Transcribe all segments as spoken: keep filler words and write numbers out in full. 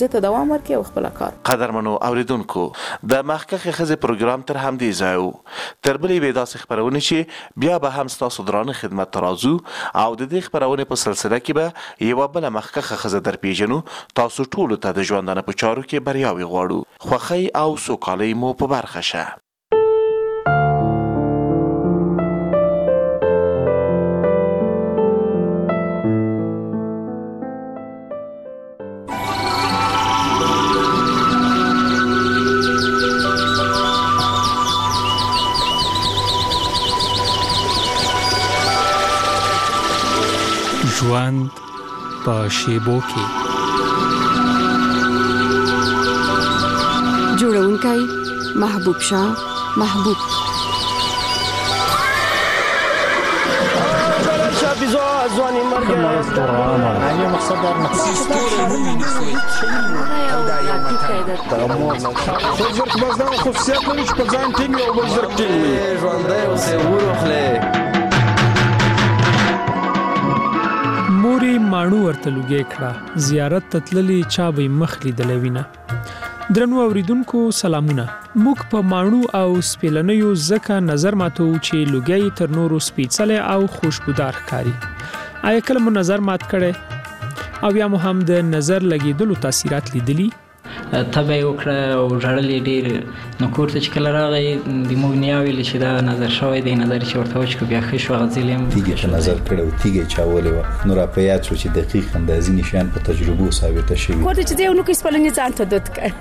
زه ته دوام ورکړي او خپل کار. قدرمنو اوریدونکو د مخکښې ښځې پروګرام تر همدې ځای و. تر بلې بې داسې خپرونې چې بیا به هم ستاسو درانه خدمت ته راځو او د دې خپرونې په سلسله کې به یوه بله مخکښه ښځه در پیژنو. تاسو ټولو ته د ژوندانه په چارو کې بریاوې غواړو. خوښۍ او سوکالۍ مو په برخه شه. ژوند په شیبو کې. جوړونکی محبوب شاه محبوب. ځواني مرګ یعنی مقصد در نقصی زرک بازدان خصوصیت لري چې په ځان ټینګ او بل زرک ټینګ وي. ژوندی اوسې وروخلې مورې ماڼو ورته لوګی کړه، زیارت ته تللې چا به یې مخ لیدلی وینه. درنو اوریدونکو سلامونه. موږ په ماڼو او سپېلنیو ځکه نظر ماتو چې لوګی تر نورو سپېڅلی او خوشبودار ښکاري. آیا کله مو نظر مات کړی او یا مو هم د نظر لګېدلو تاثیرات لیدلي؟ تبه یې وکړه او ژړل یې ډېر. نو کور ته چې کله راغی د موږ نیا ویلې چې دا نظر شوی دی، نظر چې ورته وچ کړو بیا ښه شو. غځېلی یم تیږې ته نظر کړی و، تیږه یې چاولې وه. نو را په یاد شو چې دقیق اندازې نشان په تجربو ثابته شوي. کور ته چې ځې یو نوکۍ سپلنې ځان ته دود کړ.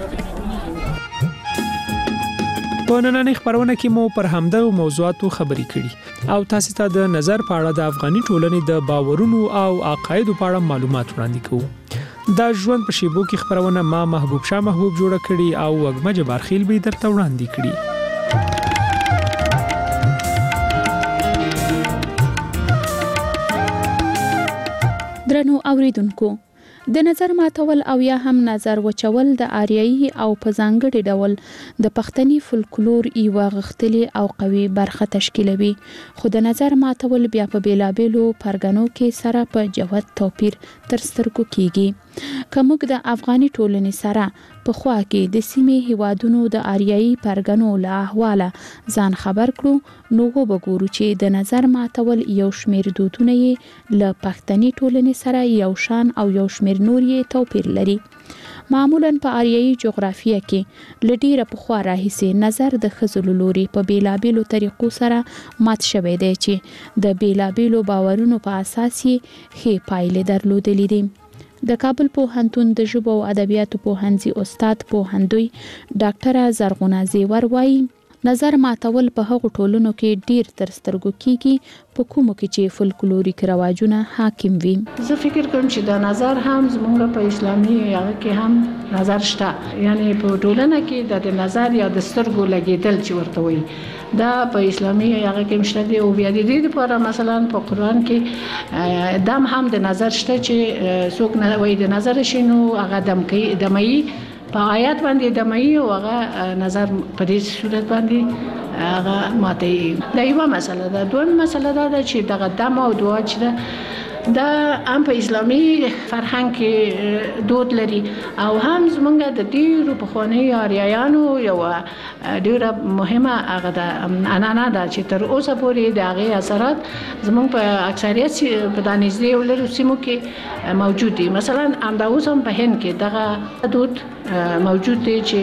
په نننۍ خپرونه کې مو پر همدغو موضوعاتو خبرې کړي او تاسو ته د نظر په اړه د افغاني ټولنې د باورونو او عقایدو په اړه معلومات وړاندې کوو. دا ژوند په شیبو کې خپرونه ما محبوب شاه محبوب جوړه کړي او وګمه جبارخیل به درته وړاندې کړي. درنو اوریدونکو، د نظر ماتول او یا هم نظر وچول د آریایي او په ځانګړي ډول د پښتني فولکلور یوه غښتلې او قوي برخه تشکیلوي. خو د نظر ماتول بیا په بیلابیلو پرګنو کې سره په جوت توپیر تر سترګو کیږي. که موږ د افغاني ټولنې سره په خوا کې د سیمې هیوادونو د آریایي پرګنو له احواله ځان خبر کړو، نو وګورو چې د نظر ماتول یو شمیر دودونه یې له پښتني ټولنې سره یو شان او یو شمیر نور یې توپیر لري. معمولاً په آریایي جغرافیه کې له ډیره پخوا راهیسې نظر د ښځو له لوري په بیلابیلو طریقو سره مات شوی دی چې د بیلابیلو باورونو په اساس یې ښې پایلې درلودلې دي. د کابل پوهنتون د ژبو او ادبیاتو پوهنځي استاد پوهندوی ډاکټره زرغونه زیور وایي نظر ماتول په هغو ټولنو کې ډیر تر سترګو کیږي په کومو کې چې فولکلوریک رواجونه حاکم وي. زه فکر کوم چې دا نظر هم زموږ په اسلامي هغه کې هم نظر شته، یعنی په ټولنه کې د نظر یا د سترګو لګیدل چې ورته وایي دا په اسلامي هغه کې مشته دی. او بیا د دې لپاره مثلا په قرآن کې دم هم د نظر شته چې څوک نه وایي د نظر شنو هغه دم کوي دمایي په آیات باندې دمایي او هغه نظر په دې صورت باندې هغه ماته دا یو مسله ده. دویم مسله دا ده چې دغه دم او دعا چې دا هم په اسلامي فرهنګ کې دود لري او هم زمونږ د ډیرو پخوانیو آریایانو یو ډیره مهمه هغه د عنعنه ده چې تر اوسه پورې د هغې اثرات زمونږ په اکثریت په دا نږدې ولرو سیمو کې موجود دي. مثلا همدا اوس هم په هند کې دغه دود موجود دی چې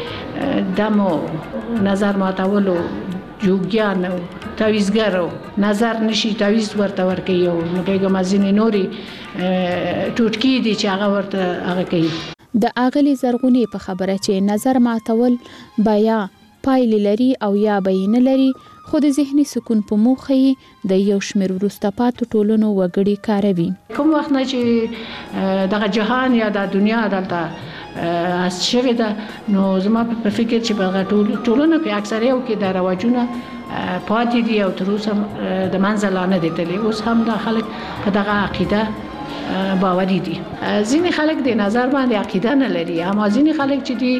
دمو نظر ماتولو جوګیان او تعویزګرو نظر نشي تعویز ورته ورکوي او نو پیغام ځینې نوري ټوټکي دي چې هغه ورته هغه کوي. د اغلی زرغونی په خبره چې نظر ماتول بیا پایلې لري او یا بینه لري، خو د ذهني سکون په موخه د یو شمیر وروسته پاتې ټولنو وګړي کاروي. کوم وخت نه چې دغه جهان یا د دنیا دلته اس شوی ده، نو زما په فکر چې په ټولنو کې اکثریت کې د رواجونه پاتې دي او تر اوسه د منځه لا نه دي تللي. اوس هم د خلک په دغه عقیده باوري دي. ځینې خلک د نظر باندې عقیده نه لري، اما ځینې خلک چې دي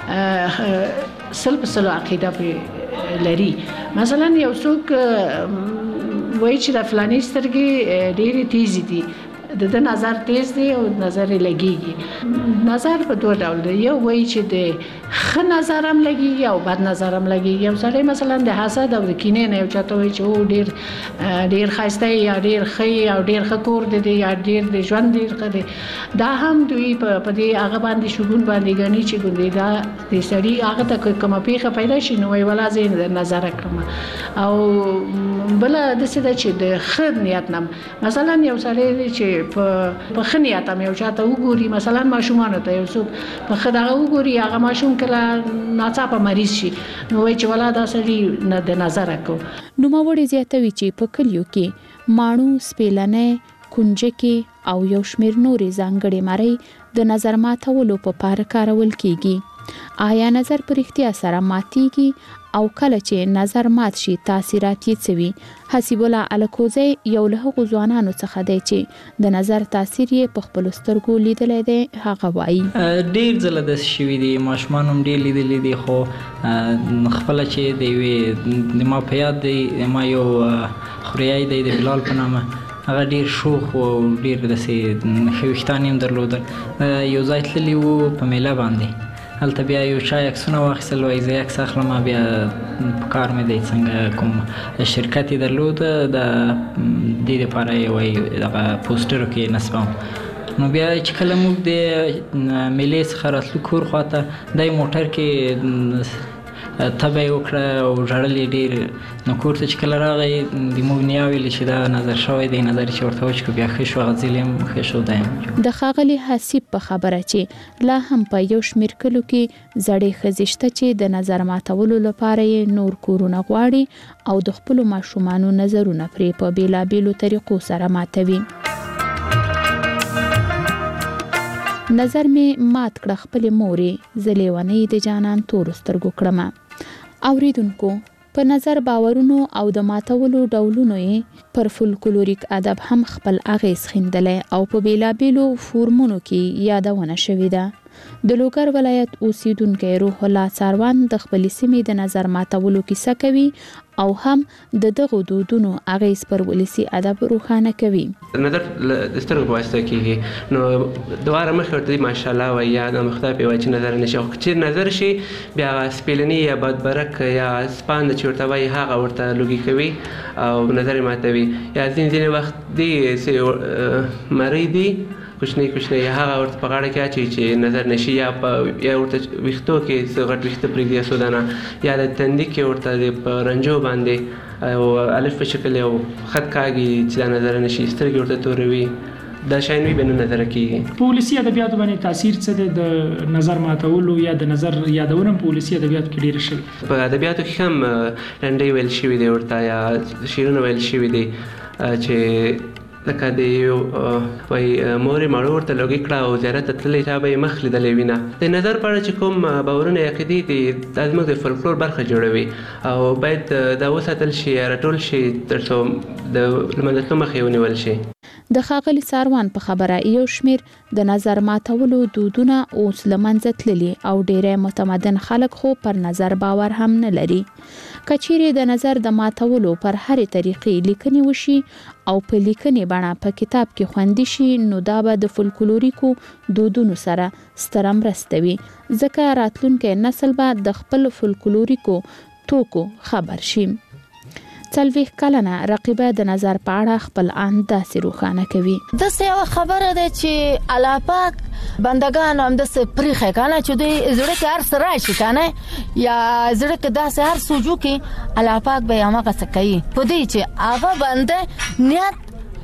سل په سلو عقیده لري. مثلا یو څوک وایي چې د فلاني سترګې ډېرې تیزې دي، د نظر تیز دی او نظر لګيږي. نظر په دوه ډول دی، یو وایي چې د ښه نظر هم لګيږي او بد نظر هم لګيږي. یو سړی مثلا د حسد او د کینې نه یو چاته وایي چې او ډیر ډیر خاسته یا ډیر ښه او ډیر ښه کور دی یا ډیر د ژوند ډیر ښه دی، دا هم دوی په دې هغه باندې شګون باندې غني چې ګوندې دا د سړي هغه ته کومه پیښه پیدا شي نو وی ولا زین د نظر کړم. او بل د څه د چې د خیر نیت نم مثلا یو سړی چې په په خنیت هم یو چاته وګوري، مثلا ماشومان ته یو څوک په خدای وګوري هغه ماشوم کله ناڅاپه مریض شي نو وی چې ولا دا سړي نه د نظر کو. نو ماوړي زیاتوي چې په کلیو کې ماڼو سپیلنې کنجکي او یو شمیر نورې ځانګړې مری د نظر ماتولو په پار کارول کیږي. آیا نظر پر اختیار سره ماتيږي او کله چې نظر مات شي تاثیرات یې څه وي؟ حسیب الله الکوزی یو له هغو ځوانانو څخه دی چې د نظر تاثیر یې په خپلو سترګو لیدلی دی. هغه وایي ډېر ځله داسې شوي دي، ماشومان هم ډېر لیدلي دي، خو خپله چې د یوې د ما په یاد دی ما یو خوریایی دی د بلال په نامه، هغه ډیر شوخ او ډیر داسې ښه ویښتان یې هم درلودل. یو ځای تللي وو په میله باندې، هلته بیا یو چا عکسونه واخیستل، وایي زه عکس اخلم بیا په کار مې دی څنګه کوم شرکت یې درلود د دې دپاره یې وایي دغه پوسټرو کې نصبوم. نو بیا چې کله موږ د میلې څخه راتلو کور خواته دی موټر کې تبه یې وکړه او ژړل یې ډېر. نو کور ته چې کله راغی د موږ نیا ویلې چې دا نظر شوی دی، نظر چې ورته وچ کړو بیا ښه شو، هغه ځل هم ښه شو. دا یم د ښاغلي حسیب په خبره چې لا هم په یو شمېر کلو کې زړې ښځې شته چې د نظر ماتولو لپاره یې نور کورونه غواړي او د خپلو ماشومانو نظرونه پرې په بېلابېلو طریقو سره ماتوي. نظر مې مات کړه خپلې مورې، زه لیونۍ د جانان تورو سترګو کړمه. اوریدونکو، په نظر باورونو او د ماتولو ډولونو یې پر فولکلوریک ادب هم خپل اغیز خیندلی او په بیلابیلو فورمونو کې یادونه شوې ده. د لوګر ولایت اوسیدونکی روح الله څاروان د خپلې سیمې د نظر ماتولو کیسه کوي او هم د دغو دودونو اغیز پر ولسي ادب روښانه کوي. نظر د سترګو په واسطه کېږي، نو دواره مخکې ورته ماشاءالله وایي یا د خدای پې وایي چې نظر نه شي، خو چې نظر شي بیا سپیلني یا بدبرک یا سپاند چې ورته وایي هغه ورته لوګي کوي او نظر یې ماتوي. یا ځینې ځینې وخت دی مری دی کوچنی کوچنی هغه ورته په غاړه کې اچوي چې نظر نشي، یا په یا ورته ویښتو کې څه غټ ویښته پرېږدي څو دانه، یا د تندي کې ورته په رنجو باندې او الف په شکل یو خط کاږي چې دا نظر نشي، سترګې ورته توروي، دا شاین وي به نه نظر کېږي. په ولسي ادبیاتو باندې تاثیر څه دی د نظر ماتولو یا د نظر یادونه په ولسي ادبیاتو کې ډېره شوې؟ په ادبیاتو کې هم لنډۍ ویل شوي دی ورته یا شعرونه ویل شوي دي چې لکه د یو وایي مورې ماړو ورته لوګي کړه او زیارت ته تللی چا به یې مخ لیدلی وینه. د نظر په اړه چې کوم باورونه یا عقیدې دي دا زموږ د فولکلور برخه جوړوي او باید دا وساتل شي یا راټول شي تر څو د لمنځه تلو مخه یې ونیول شي. د ښاغلي څاروان په خبره یو شمیر د نظر ماتولو دودونه اوس له منځه تللي او ډېری متمدن خلک خو پر نظر باور هم نه لري. که چیرې د نظر د ماتولو پر هرې طریقې لیکنې وشي او په لیکنې بڼه په کتاب کې خوندي شي نو دا به د فولکلوریکو دودونو سره ستره مرسته وي، ځکه راتلونکی نسل به د خپل فولکلوریکو توکو خبر شي. څلوېښت کلنه رقیبه د نظر په اړه خپل اند داسې روښانه کوي. داسې یوه خبره ده چې الله پاک بندګان همداسې پرېښی که نه چې دوی زړه کې هر څه راشي که نه یا زړه کې داسې هر څه وجود کې الله پاک به یې همغسې کوي په دې چې هغه بنده نیت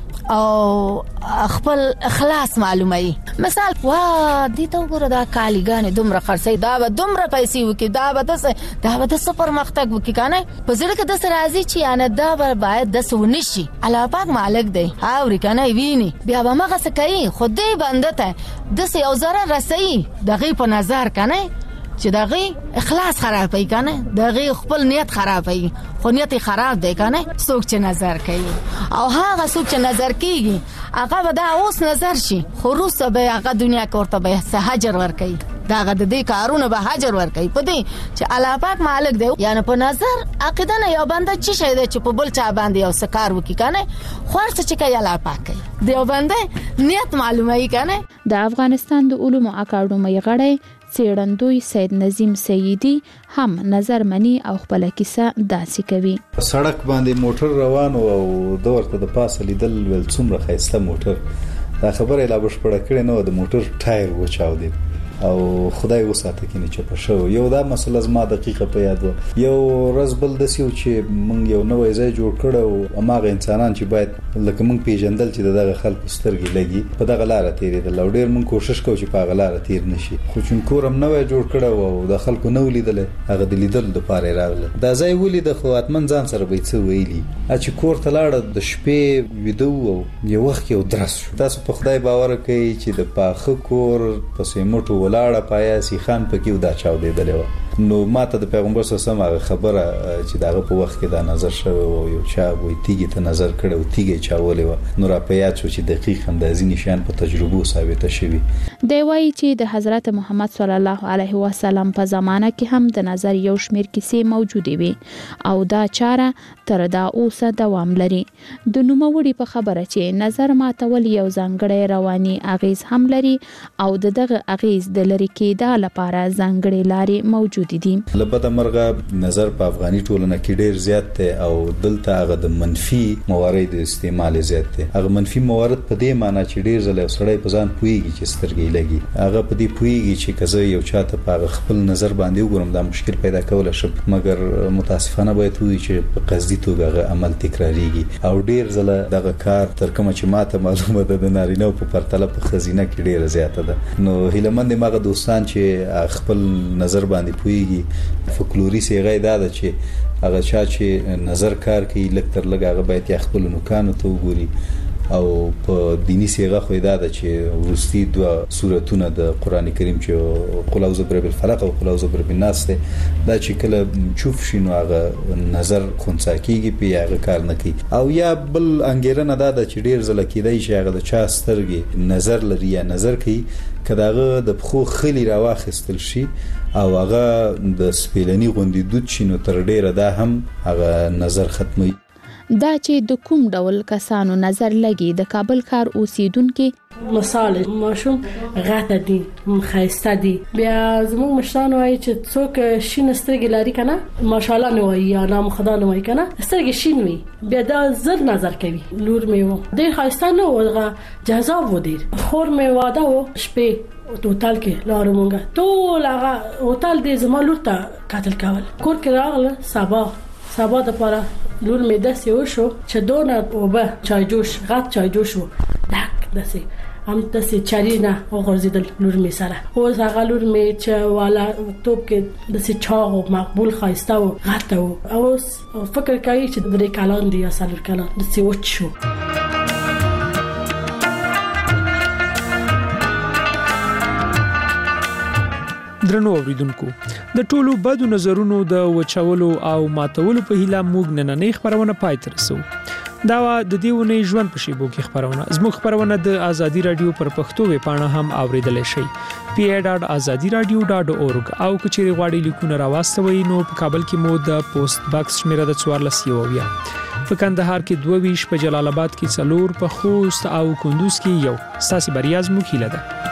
او خپل اخلاص معلوموي. مثال وا دې ته وګوره دا کالیګانې دومره خرڅوي، دا به دومره پیسې وکړي، دا به داسې دا به داسې پرمختګ وکړي که نه، په زړه کې داسې راځي چې یعنې دا به باید داسې ونه شي. الله پاک مالک دی، اوري که نه ویني، بیا به همغسې کوي. خو دې بنده ته داسې یو ضرر رسوي د هغې په نظر که نه چې د هغې اخلاص خرابوي که نه، د هغې خپل نیت خرابوي، خو نیت یې خراب دی که نه. څوک چې نظر کوي او هغه څوک چې نظر کېږي هغه به دا اوس نظر شي خو وروسته به هغه دنیا کې ورته به څه اجر ورکوي. دا غد دې کارونه به حجر ور کوي په دې چې الله پاک مالک دی یعنی په نظر عقیده نه یو بنده چې شه دی چې په بل چا باندې یو سکار وکي کنه خو څه چې کوي الله پاک کوي دی بنده نیت معلومه ای کنه. د افغانستان د علومو اکاډمۍ غړی څېړندوی سید نظیم سیدی هم نظر منی او خپل کیسه داسې کوي. سړک باندې موټر روان او د ورته د پاسه لیدل ول څومره خیسته موټر دا خبره لا بشپړه کړې نو د موټر ټایر وچاو دی او خدای وساته کې نه چپ شو. یو دا مسله زما دقیقه په یاد و یو ورځ بل د سیو چې مونږ یو نوې ځای جوړ کړو او هغه انسانان چې باید لکه مونږ پیژندل چې دغه خلکو سترګې لګي په دغه لار تیرې د لوډیر مونږ کوشش کوو چې په هغه لار تیر نشي خو چون کورم نوې جوړ کړو او د خلکو نو لیدل هغه د لیدل د پاره راغله دا ځای ولید خو اتمن ځان سره به څه ویلي چې کور ته لاړ د شپې ویدو او یو وخت یو درس شو. تاسو په خدای باور کوي چې د پاخه کور په سیمټو لاړه پایا سی خان پکې ودا چاو دیدل و نو ماته د پیغمبر صلی الله علیه وسلم خبره چې داغه په وخت کې دا نظر شوی او یو چا وې تیګه ته نظر کړو تیګه چاولې و نو را پیات شو چې دقیق اندازې نشان په تجربو ثابت شوی. دی وایي چې د حضرت محمد صلی الله علیه وسلم په زمانه کې هم د نظر یو شمیر کیسې موجودې وي او دا چاره تر دا اوسه دوام لري. د نوموړي په خبره چې نظر ماتول یو ځانګړی رواني اغیز هم لري او دغه اغیز د لری کېدا لپاره ځانګړي لارې موجود دي. لبد مرغه نظر په افغاني ټولنه کې ډیر زیات دی او دلته هغه د منفي موارد استعمال زیات دی. هغه منفي موارد په دې معنی چې ډیر ځله سړی په ځان پويږي چې سترګې لګي هغه په دې پويږي چې کزه یو چاته په خپل نظر باندې وګورم دا مشکل پیدا کول شي مګر متاسفانه باید وي چې په قصدي توګه عمل تکراریږي او ډیر ځله دغه کار تر کومه چې ماته معلومه ده د نارینه په پرتله په خزینه کې ډیر زیاته ده. نو هیلمند ماغه دوستان چې خپل نظر باندې فولکلوري سیغه دا ده چې هغه چا چې نظر کار کوي لکتر لګ هغه باید خپل نوکانو ته وګوري او په دینی سیغه خو دا ده چې ورستی دوه سوراتونه د قران کریم چې قل اعوذ برب الفلق او قل اعوذ برب الناس ده دا چې کله چوف شینو هغه نظر خونڅا کیږي په هغه کار نه کوي او یا بل انګیرنه دا ده چې ډیر ځله کېدای شي هغه د چا سترګې نظر لري یا نظر کوي کداغه د بخو خلی راواخستل شي او هغه د سپیلنی غوندې دود شینو تر ډیره دا هم هغه نظر ختمي. دا چې د کوم ډول کسانو نظر لګي د کابل ښار اوسیدونکو مثال ماشوم غاته دي مخایسته دي بیا زموږ مشران وایي چې څوک شین سترګې لري کنه ماشاءالله نو وایي یا نام خدا نو وایي کنه سترګې شین وي بیا دا زر نظر کوي لور مې و ډېر خایسته نو ورغه جذاب و ډېر خور مې واده و شپې هوټل کې لارو مونږه ټول هغه هوټل دې زما لور ته قتل کول کور کې راغله سبا سبا د پاره لور مې داسې وشو چې دونه اوبه چای جوش غټ چای جوش و دک داسې هم داسې چارینا وغورځیدل لور مې سره او هغه لور مې چې والا توپ کې داسې چاغ او مقبول خایسته و غټ و او فکر کوي چې درې کالان دی یا څلور کالان داسې وچ شو. درنو اوریدونکو د ټولو بدو نظرونو د وچولو او ماتولو په هیله موږ نننې خبرونه پای ته رسو. دا د دیونه ژوند په شیبو کې خبرونه زموږ خبرونه د ازادي رادیو پر پښتو وی پاڼه هم اوریدل شي پی ای ډاټ ازادي رادیو ډاټ اورګ او کچېری غواړي لیکونه راوستوي نو په کابل کې مو د پوسټ باکس شمیره د څوارلس یوویا په کندهار کې دوه ویش په جلال آباد کې څلور په خوست او کندوز کې یو ساسي بریاز مو کیله ده.